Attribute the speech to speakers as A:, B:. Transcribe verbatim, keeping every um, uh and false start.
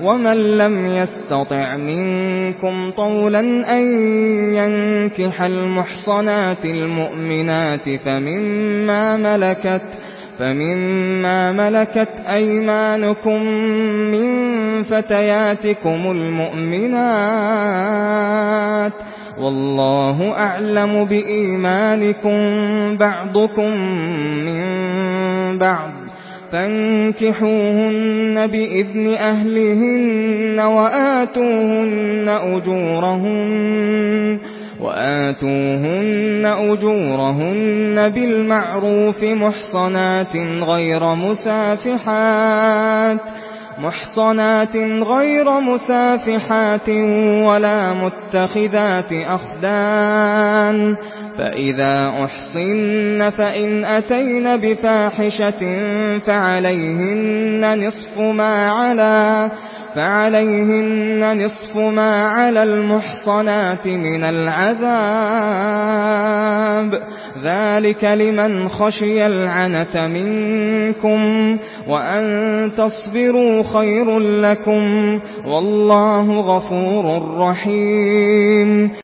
A: ومن لم يستطع منكم طولا أن ينكح المحصنات المؤمنات فمما ملكت فمما ملكت أيمانكم من فتياتكم المؤمنات والله أعلم بإيمانكم بعضكم من بعض فانكحوهن بإذن أهلهن وآتوهن أجورهن وآتوهن أجورهن بالمعروف محصنات غير مسافحات محصنات غير مسافحات ولا متخذات أخدان فإذا أحصن فإن أتين بفاحشة فعليهن نصف ما على فعليهن نصف ما على المحصنات من العذاب ذلك لمن خشي العنة منكم وأن تصبروا خير لكم والله غفور رحيم